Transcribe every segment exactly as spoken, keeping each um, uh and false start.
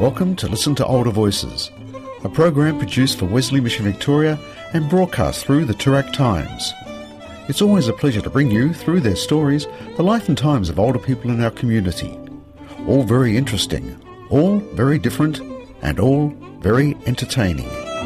Welcome to Listen to Older Voices, a program produced for Wesley Mission Victoria and broadcast through the Toorak Times. It's always a pleasure to bring you, through their stories, the life and times of older people in our community. All very interesting, all very different, and all very entertaining.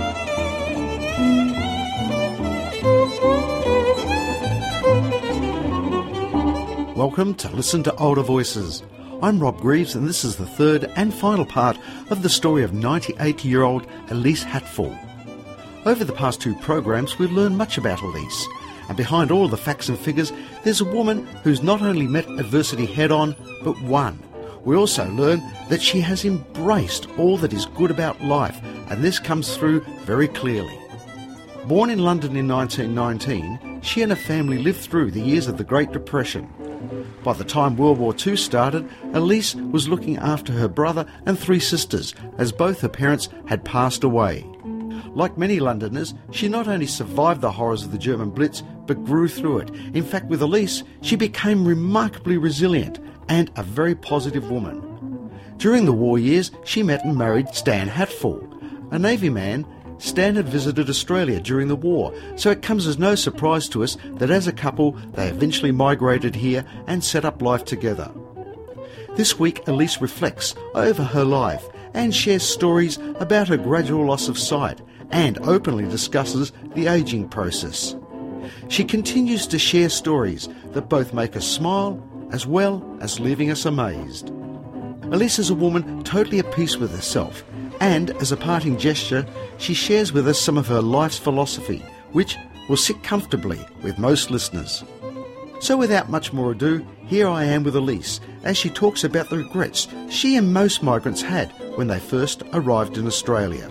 Welcome to Listen to Older Voices. I'm Rob Greaves, and this is the third and final part of the story of ninety-eight-year-old Elise Hatfull. Over the past two programs, we've learned much about Elise, and behind all the facts and figures, there's a woman who's not only met adversity head-on, but won. We also learn that she has embraced all that is good about life, and this comes through very clearly. Born in London in nineteen nineteen, she and her family lived through the years of the Great Depression. By the time World War Two started, Elise was looking after her brother and three sisters, as both her parents had passed away. Like many Londoners, she not only survived the horrors of the German Blitz, but grew through it. In fact, with Elise, she became remarkably resilient and a very positive woman. During the war years, she met and married Stan Hatfull, a Navy man. Stan had visited Australia during the war, so it comes as no surprise to us that as a couple they eventually migrated here and set up life together. This week Elise reflects over her life and shares stories about her gradual loss of sight and openly discusses the ageing process. She continues to share stories that both make us smile as well as leaving us amazed. Elise is a woman totally at peace with herself, and as a parting gesture, she shares with us some of her life's philosophy, which will sit comfortably with most listeners. So without much more ado, here I am with Elise as she talks about the regrets she and most migrants had when they first arrived in Australia.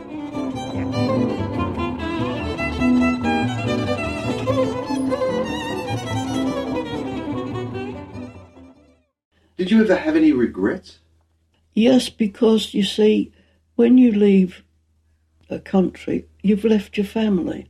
Did you ever have any regrets? Yes, because you see, when you leave a country, you've left your family.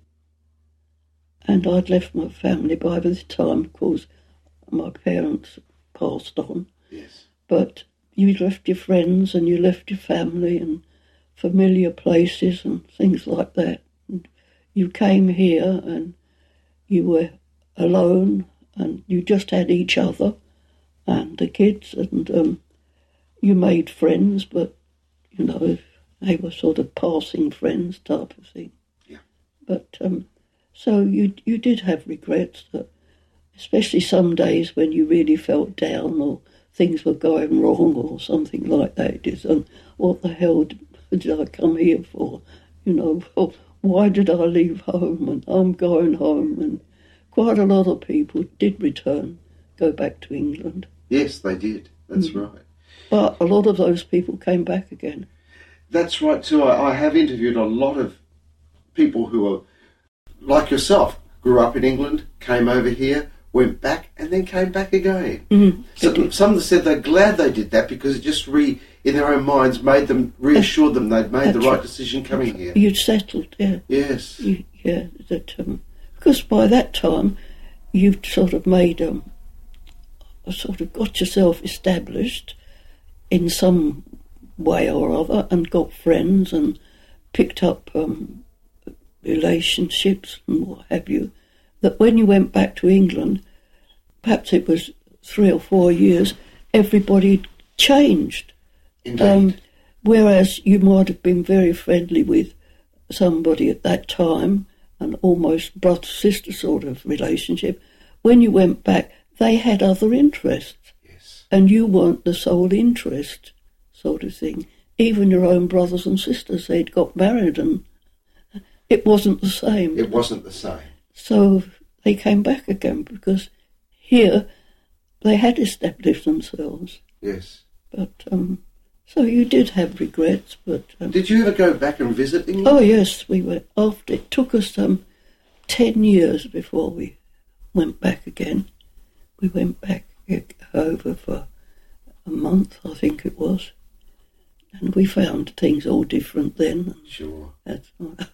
And I'd left my family by this time, of course, my parents passed on. Yes. But you left your friends and you left your family and familiar places and things like that. And you came here and you were alone and you just had each other and the kids, and um, you made friends, but, you know, they were sort of passing friends type of thing. Yeah. But um, so you you did have regrets, that, especially some days when you really felt down or things were going wrong or something like that. It's, um, what the hell did, did I come here for? You know, well, why did I leave home? And I'm going home. And quite a lot of people did return, go back to England. Yes, they did. That's mm. right. But a lot of those people came back again. That's right too. I, I have interviewed a lot of people who are like yourself, grew up in England, came over here, went back, and then came back again. Mm, so, some said they're glad they did that because it just re, in their own minds, made them reassured them they'd made the right, right decision coming here. You'd settled, yeah. Yes. You, yeah, that um, because by that time you've sort of made um, sort of got yourself established in some way or other and got friends and picked up um, relationships and what have you, that when you went back to England, perhaps it was three or four years, everybody changed. Indeed. Um, whereas you might have been very friendly with somebody at that time, an almost brother-sister sort of relationship. When you went back, they had other interests. Yes. And you weren't the sole interest sort of thing. Even your own brothers and sisters, they'd got married and it wasn't the same. It wasn't the same. So they came back again because here they had established themselves. Yes. But, um, so you did have regrets, but... Um, did you ever go back and visit England? Oh, yes, we went. After, it took us um, ten years before we went back again. We went back over for a month, I think it was. And we found things all different then. Sure. That's,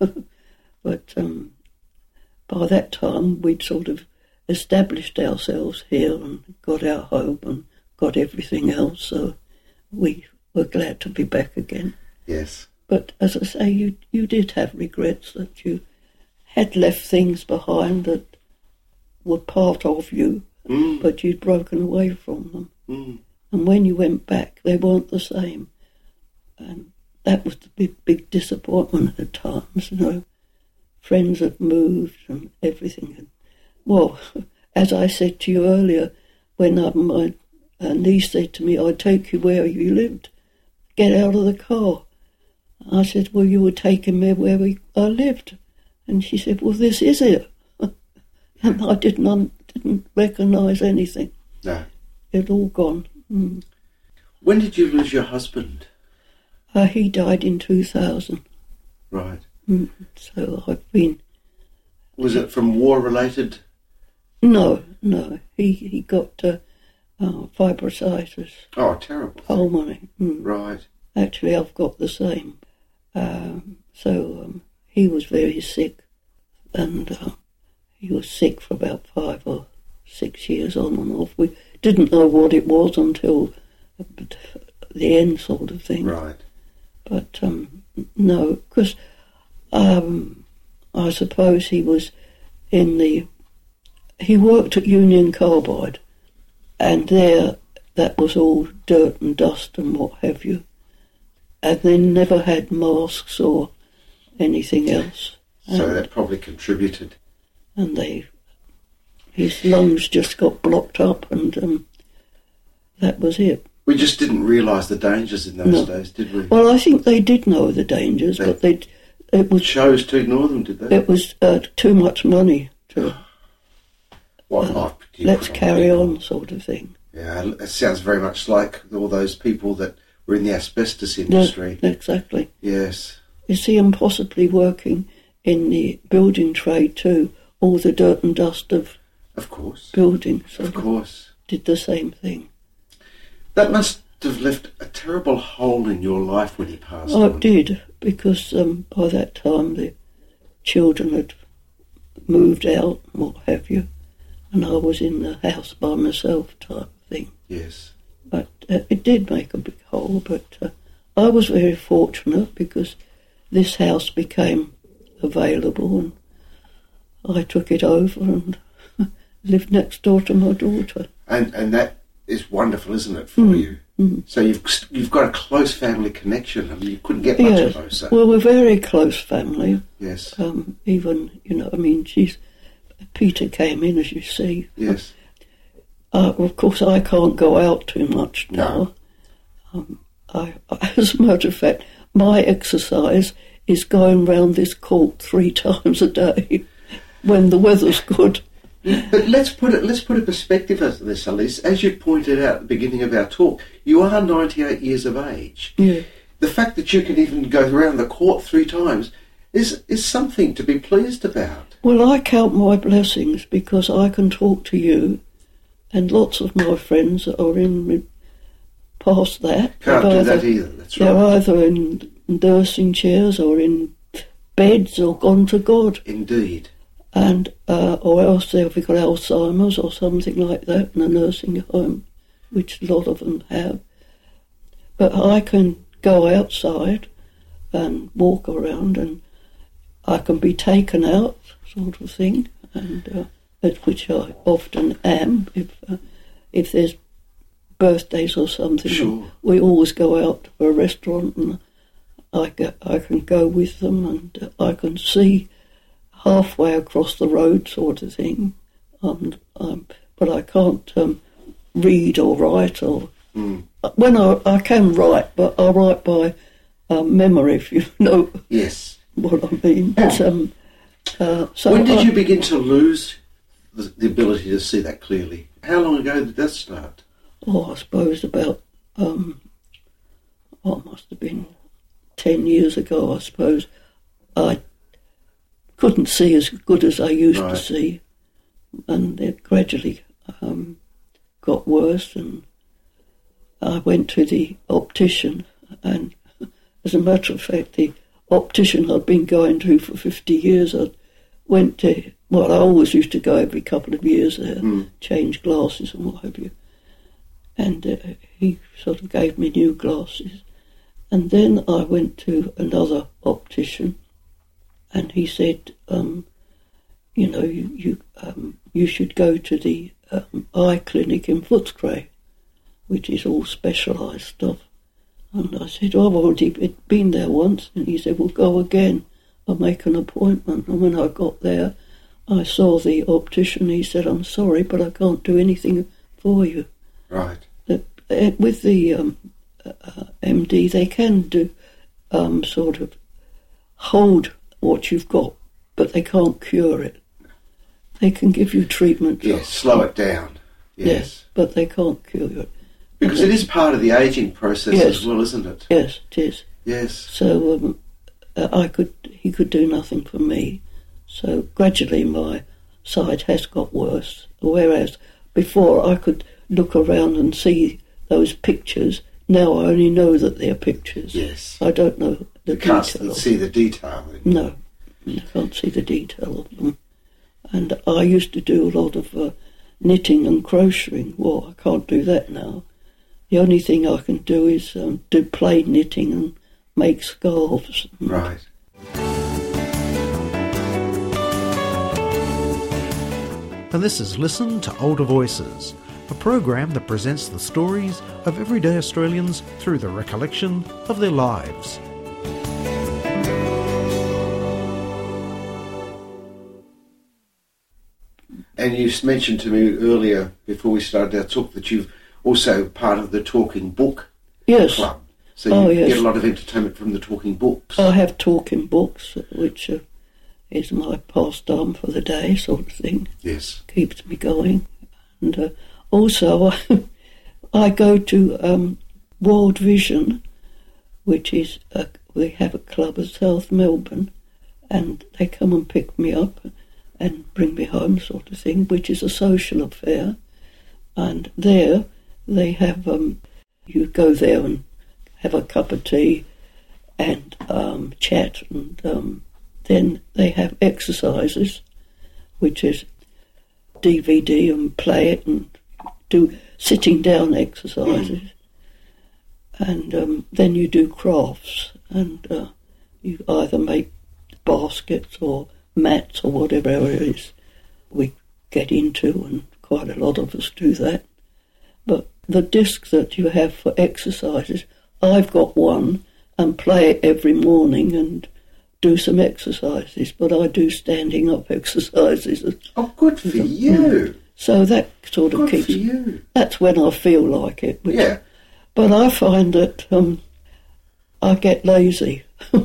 but um, by that time, we'd sort of established ourselves here and got our home and got everything else, so we were glad to be back again. Yes. But as I say, you you did have regrets that you had left things behind that were part of you, mm. but you'd broken away from them. Mm. And when you went back, they weren't the same. And that was the big, big disappointment at times, you know. Friends had moved and everything had... Well, as I said to you earlier, when um, my uh, niece said to me, I'd take you where you lived, get out of the car. I said, well, you were taking me where we, I lived. And she said, well, this is it. And I didn't, didn't recognise anything. No. It all gone. Mm. When did you lose your husband? Uh, he died in two thousand. Right. Mm. So I've been... Was it from war-related? No, no. He he got uh, uh, fibrositis. Oh, terrible. Pulmonary. Mm. Right. Actually, I've got the same. Um, so um, he was very sick, and uh, he was sick for about five or six years on and off. We didn't know what it was until the end, sort of thing. Right. But um, no, because um, I suppose he was in the... He worked at Union Carbide, and there that was all dirt and dust and what have you. And they never had masks or anything else. So and, that probably contributed. And they, his lungs just got blocked up, and um, that was it. We just didn't realise the dangers in those No. days, did we? Well, I think they did know the dangers, They but they it was chose to ignore them, did they? it was uh, too much money to What uh, life do you let's put carry people? on, sort of thing. Yeah, it sounds very much like all those people that were in the asbestos No, industry. exactly. Yes. You see, I'm possibly working in the building trade too. All the dirt and dust of Of course. buildings sort Of course. did the same thing. That must have left a terrible hole in your life when he passed Oh, on. it did, because um, by that time the children had moved out, what have you, and I was in the house by myself type thing. Yes. But uh, it did make a big hole, but uh, I was very fortunate because this house became available and I took it over and lived next door to my daughter. And and that is wonderful, isn't it, for Mm. you? Mm. So you've you've got a close family connection. I mean, you couldn't get much Yes, closer. well, we're a very close family. Yes. Um, even, you know, I mean, she's, Peter came in, as you see. Yes. Uh, of course, I can't go out too much now. No. Um, I, as a matter of fact, my exercise is going round this court three times a day when the weather's good. But let's put it. Let's put a perspective as this, Alice. As you pointed out at the beginning of our talk, you are ninety-eight years of age. Yeah. The fact that you can even go around the court three times is is something to be pleased about. Well, I count my blessings because I can talk to you, and lots of my friends that are in past that. Can't they're do either, that either. That's They're right. either in nursing chairs or in beds or gone to God. Indeed. And uh, or else they've got Alzheimer's or something like that in a nursing home, which a lot of them have. But I can go outside and walk around, and I can be taken out, sort of thing, and uh, at which I often am. If uh, if there's birthdays or something, Sure. we always go out to a restaurant, and I go, I can go with them, and uh, I can see halfway across the road, sort of thing. And um, but I can't um, read or write, or Mm. when I I can write, but I write by um, memory, if you know Yes. what I mean. But, um, uh, so When did I, you begin to lose the, the ability to see that clearly? How long ago did that start? Oh, I suppose about um, oh, it must have been ten years ago. I suppose I couldn't see as good as I used Right. to see, and it gradually um, got worse. And I went to the optician, and as a matter of fact, the optician I'd been going to for fifty years, I went to, well, I always used to go every couple of years there, Mm. change glasses and what have you. And uh, he sort of gave me new glasses. And then I went to another optician, and he said, um, you know, you you, um, you should go to the um, eye clinic in Footscray, which is all specialised stuff. And I said, oh, I've already been there once. And he said, well, go again. I'll make an appointment. And when I got there, I saw the optician. He said, I'm sorry, but I can't do anything for you. Right. The, uh, with the um, uh, M D, they can do um, sort of hold what you've got, but they can't cure it. They can give you treatment. Yes, slow it down. Yes. Yes, but they can't cure it. Because it is part of the ageing process Yes. as well, isn't it? Yes, it is. Yes. So um, I could, he could do nothing for me. So gradually my sight has got worse. Whereas before I could look around and see those pictures. Now I only know that they're pictures. Yes. I don't know the You can't detail. see the detail. No, I can't see the detail of them. And I used to do a lot of uh, knitting and crocheting. Well, I can't do that now. The only thing I can do is um, do plain knitting and make scarves. Right. And this is Listen to Older Voices, a program that presents the stories of everyday Australians through the recollection of their lives. And you mentioned to me earlier, before we started our talk, that you've also part of the Talking Book Yes. Club. So you Oh, yes. get a lot of entertainment from the talking books. I have talking books, which uh, is my pastime for the day, sort of thing. Yes. Keeps me going. And uh, also, I, I go to um, World Vision, which is, a, we have a club at South Melbourne, and they come and pick me up and bring me home, sort of thing, which is a social affair. And there they have, um, you go there and have a cup of tea and um, chat, and um, then they have exercises, which is D V D and play it and do sitting down exercises. Mm. And um, then you do crafts, and uh, you either make baskets or mats or whatever it is we get into, and quite a lot of us do that. But the disc that you have for exercises, I've got one and play it every morning and do some exercises, but I do standing up exercises. Oh, good for you. So that sort of Good keeps... for you. That's when I feel like it. Which, Yeah. But I find that um, I get lazy.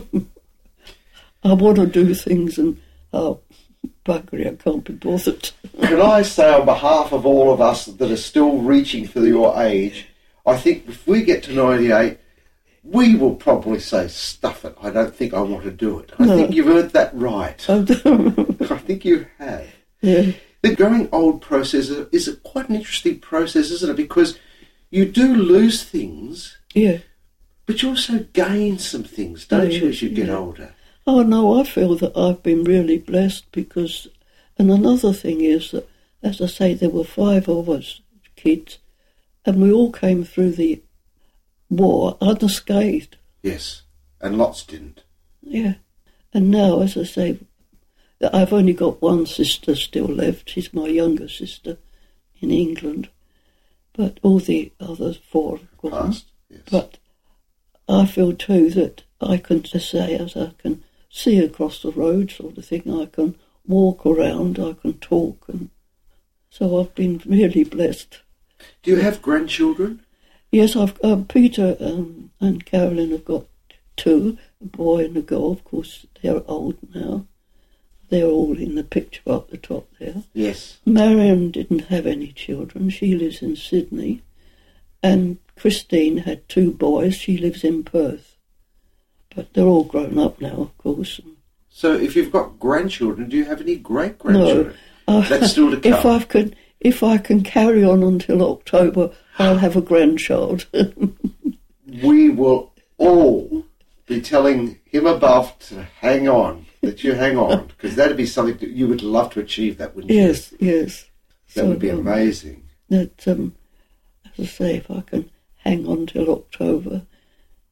I want to do things and, oh, buggery, I can't be bothered. Can I say on behalf of all of us that are still reaching for your age, I think if we get to ninety-eight, we will probably say, stuff it, I don't think I want to do it. I No. think you've earned that right. I I think you have. yeah. The growing old process is quite an interesting process, isn't it? Because you do lose things, Yeah. but you also gain some things, don't Oh, you, as you get yeah. older? Oh, no, I feel that I've been really blessed because... And another thing is that, as I say, there were five of us kids, and we all came through the war unscathed. Yes, and lots didn't. Yeah. And now, as I say, I've only got one sister still left. She's my younger sister in England. But all the other four have gone. Past, yes. But I feel too that I can just say, as I can see across the road sort of thing, I can walk around, I can talk. And so I've been really blessed. Do you have grandchildren? Yes, I've uh, Peter um, and Carolyn have got two, a boy and a girl. Of course, they're old now. They're all in the picture up the top there. Yes. Marion didn't have any children. She lives in Sydney. And Christine had two boys. She lives in Perth. But they're all grown up now, of course. So if you've got grandchildren, do you have any great-grandchildren? No. Uh, That's still to come. If I can, if I can carry on until October, I'll have a grandchild. We will all be telling him above to hang on, that you hang on, because that'd be something that you would love to achieve, that wouldn't Yes, you? yes. That So, would be um, amazing. That, um, as I say, if I can hang on till October,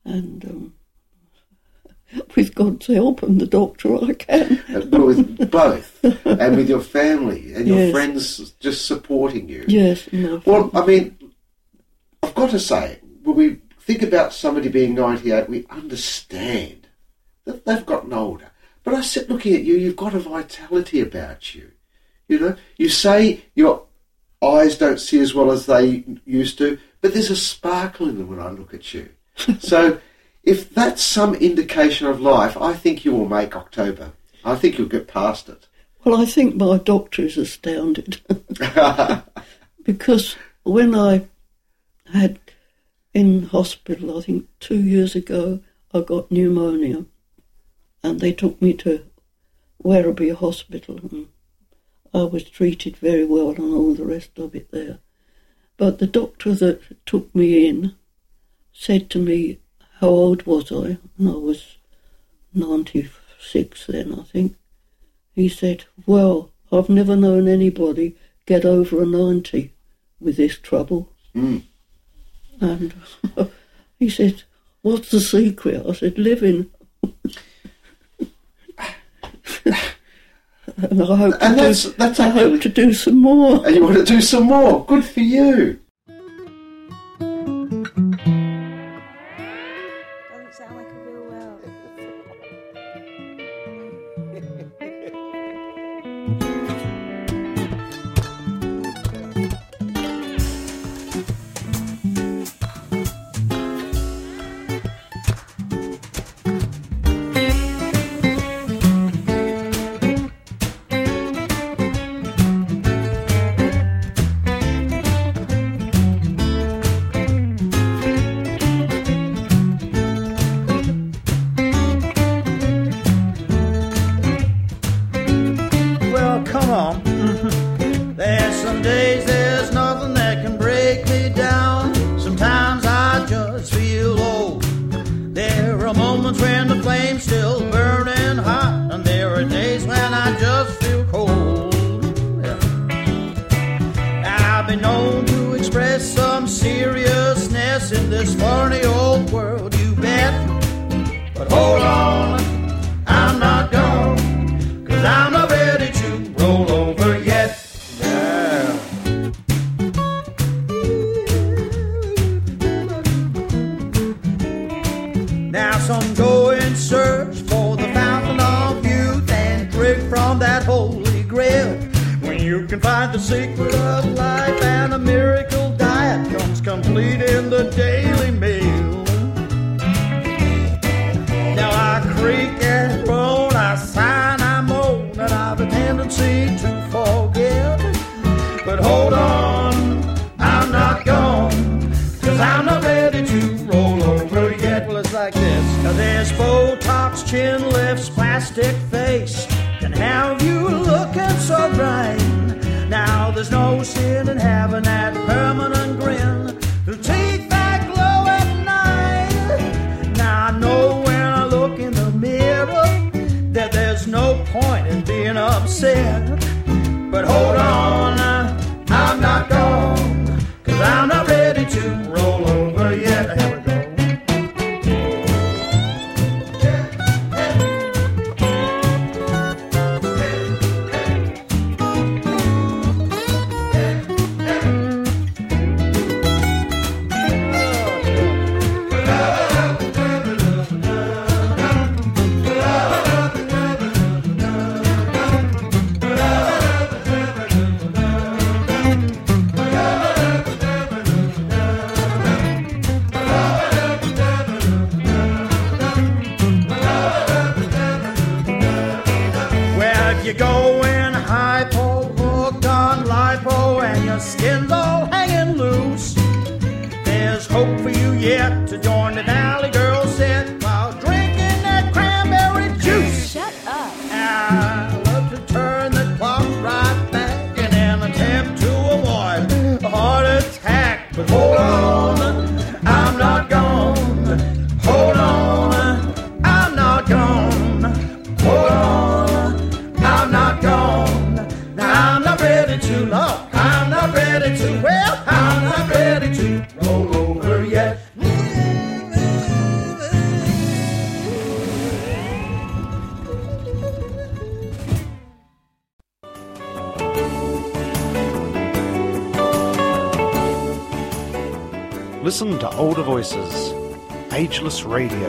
And um, with God's help and the doctor, I can. But with both, and with your family and your Yes. friends just supporting you. Yes. No. Well, I mean, I've got to say, when we think about somebody being ninety-eight, we understand that they've gotten older. But I sit looking at you, you've got a vitality about you. You know, you say your eyes don't see as well as they used to, but there's a sparkle in them when I look at you. So if that's some indication of life, I think you will make October. I think you'll get past it. Well, I think my doctor is astounded. Because when I had in hospital, I think two years ago, I got pneumonia. And they took me to Werribee Hospital, and I was treated very well and all the rest of it there. But the doctor that took me in said to me, how old was I? And I was ninety-six then, I think. He said, well, I've never known anybody get over a ninety with this trouble. Mm. And he said, what's the secret? I said, living. And I hope, And to, that's- do, that's I actually- hope to do some more. And you want to do some more. Good for you. Doesn't sound like a real well. Well, come on. There's some days there's nothing that can break me down. Sometimes I just feel low. There are moments when the flame's still burning hot, and there are days when I just feel cold. Yeah. I've been known to express some seriousness in this funny old world, you bet. But hold on, I'm not gone, 'cause I'm not ready to roll over yet. Yeah. Now some go in search for the fountain of youth and drink from that holy grail. When you can find the secret of life and a miracle diet comes complete in the Daily Mail. Now I creak and groan, I sigh and I moan, and I've a tendency to forget. But hold on, I'm not gone, 'cause I'm not ready to roll over yet. Well, it's like this. Now there's Botox, chin lifts, plastic face can have you looking so bright. Now there's no sin in having that permanent grin, the teeth that glow at night. Now I know when I look in the mirror that there's no point in being upset. But hold on, I'm not gone, 'cause I'm not ready to roll over yet. Here we go. Well, if you're going hypo, hooked on lipo, and your skin's all hanging loose, there's hope for you yet to join the Valley Girl set while drinking that cranberry juice. Shut up. I love to turn the clock right back in an attempt to avoid a heart attack. But hold on, I'm not gone. Hold on, I'm not gone. Hold on, I'm not gone. Now I'm not ready to love. I'm not ready to, well, I'm not ready to roll over yet. Listen to Older Voices, Ageless Radio.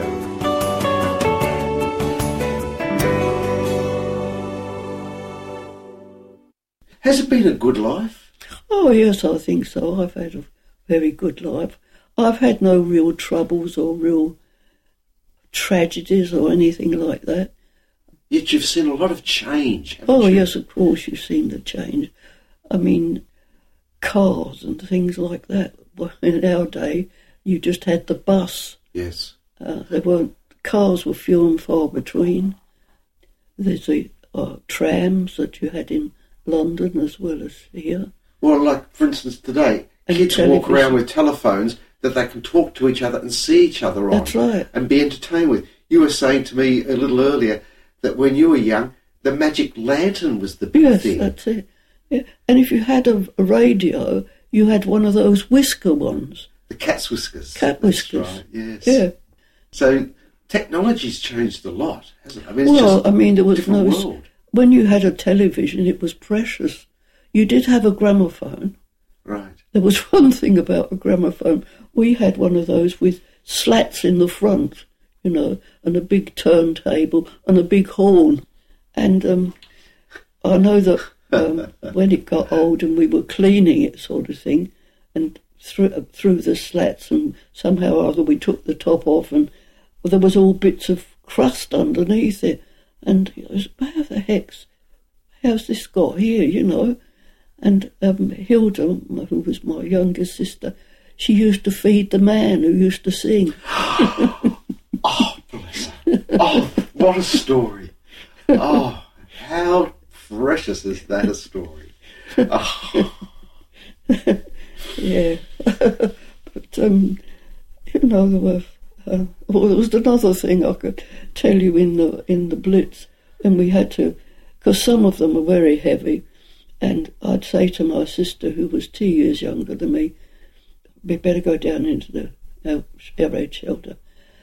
Has it been a good life? Oh, yes, I think so. I've had a very good life. I've had no real troubles or real tragedies or anything like that. Yet you've seen a lot of change, haven't Oh, you? yes, of course, you've seen the change. I mean, cars and things like that. Well, in our day, you just had the bus. Yes. Uh, there weren't, cars were few and far between. There's the uh, trams that you had in London as well as here. Well, like, for instance, today, And kids walk television. around with telephones that they can talk to each other and see each other on. That's right. And be entertained with. You were saying to me a little earlier that when you were young, the magic lantern was the big Yes, thing. that's it. Yeah. And if you had a, a radio, you had one of those whisker ones. The cat's whiskers. Cat That's whiskers. right, yes. Yeah. So technology's changed a lot, hasn't it? I mean, it's Well, just I mean, there a was different no... world. When you had a television, it was precious. You did have a gramophone. Right. There was one thing about a gramophone. We had one of those with slats in the front, you know, and a big turntable and a big horn. And um, I know that um, when it got old and we were cleaning it sort of thing, and through, through the slats, and somehow or other we took the top off, and there was all bits of crust underneath it. And it was, how the heck's, how's this got here, you know? And um, Hilda, who was my younger sister, she used to feed the man who used to sing. Oh, bless her. Oh, what a story. Oh, how precious is that a story. Oh. Yeah. But, um, you know, there were... Uh, well, there was another thing I could tell you in the in the Blitz, and we had to... Because some of them were very heavy, and I'd say to my sister, who was two years younger than me, we better go down into the our air raid shelter.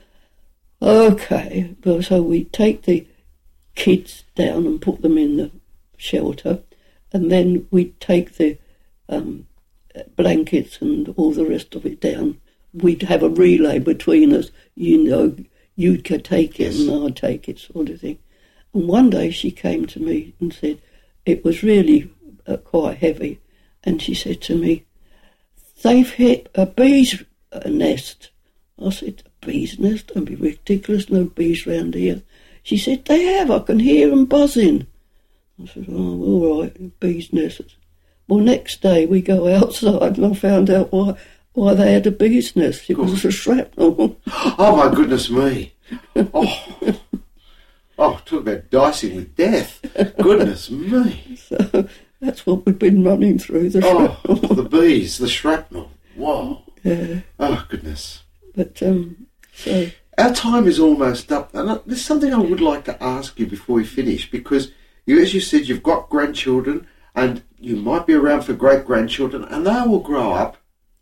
Okay, well, so we take the kids down and put them in the shelter, and then we'd take the um, blankets and all the rest of it down. We'd have a relay between us, you know, you'd take it Yes. and I'd take it, sort of thing. And one day she came to me and said, it was really uh, quite heavy, and she said to me, they've hit a bee's uh, nest. I said, a bee's nest? Don't be ridiculous, no bees round here. She said, they have, I can hear them buzzing. I said, oh, all right, bee's nest. Well, next day we go outside and I found out why why they had a bee's nest. It was a shrapnel. Oh, my goodness me. Oh, oh, talk about dicing with death. Goodness me. So that's what we've been running through, the Oh, shrapnel. the bees, the shrapnel. Whoa. Yeah. Oh, goodness. But, um, so... Our time is almost up, and I- there's something I would like to ask you before we finish, because you, as you said, you've got grandchildren, and you might be around for great-grandchildren, and they will grow up,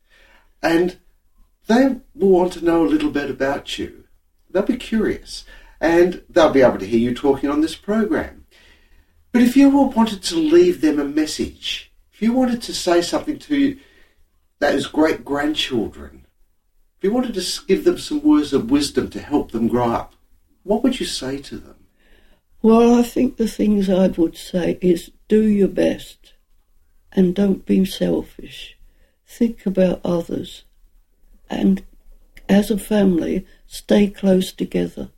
and they will want to know a little bit about you. They'll be curious, and they'll be able to hear you talking on this program. But if you wanted to leave them a message, if you wanted to say something to those great-grandchildren, if you wanted to give them some words of wisdom to help them grow up, what would you say to them? Well, I think the things I would say is do your best and don't be selfish. Think about others. And as a family, stay close together.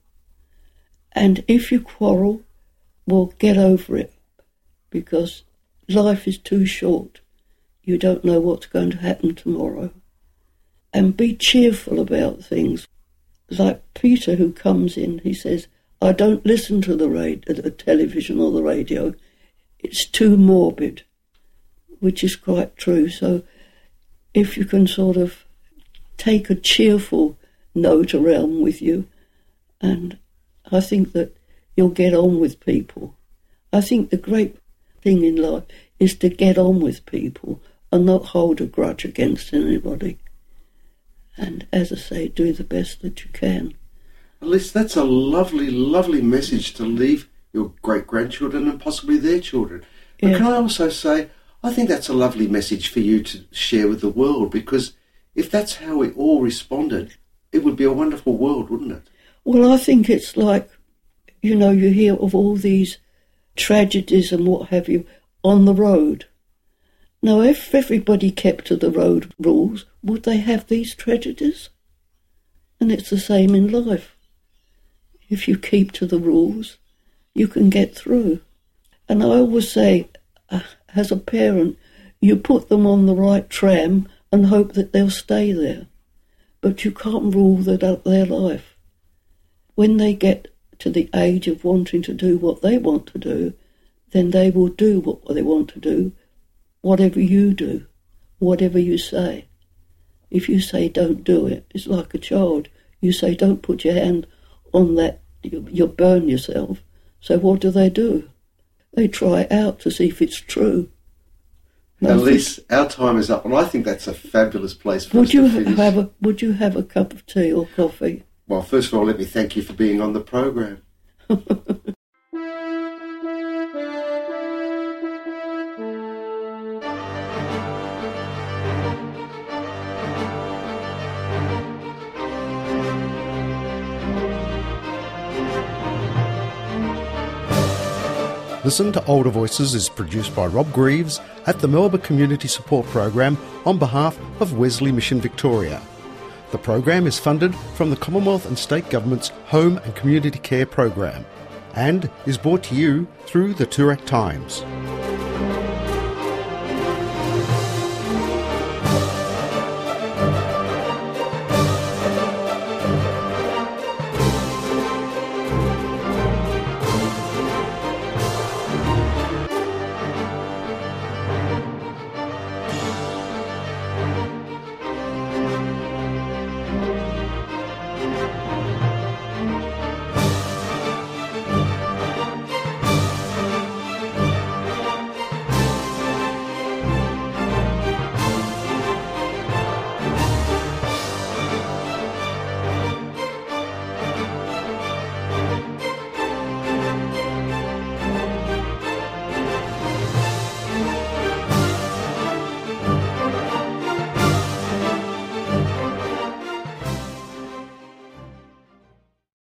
And if you quarrel, well, get over it, because life is too short. You don't know what's going to happen tomorrow. And be cheerful about things. Like Peter, who comes in, he says, I don't listen to the, radio, the television or the radio. It's too morbid, which is quite true. So if you can sort of take a cheerful note around with you, and I think that you'll get on with people. I think the great thing in life is to get on with people and not hold a grudge against anybody. And as I say, do the best that you can. At least that's a lovely, lovely message to leave your great-grandchildren and possibly their children. But Yeah. can I also say, I think that's a lovely message for you to share with the world, because if that's how we all responded, it would be a wonderful world, wouldn't it? Well, I think it's like, you know, you hear of all these tragedies and what have you on the road. Now, if everybody kept to the road rules, would they have these tragedies? And it's the same in life. If you keep to the rules, you can get through. And I always say, uh, as a parent, you put them on the right tram and hope that they'll stay there. But you can't rule their, their life. When they get to the age of wanting to do what they want to do, then they will do what they want to do, whatever you do, whatever you say. If you say don't do it, it's like a child. You say don't put your hand on that, you, you'll burn yourself. So what do they do? They try it out to see if it's true. At least our time is up, and I think that's a fabulous place for would us you to finish. Have a, would you have a cup of tea or coffee? Well, first of all, let me thank you for being on the program. Listen to Older Voices is produced by Rob Greaves at the Melba Community Support Program on behalf of Wesley Mission Victoria. The program is funded from the Commonwealth and State Government's Home and Community Care Program and is brought to you through the Toorak Times.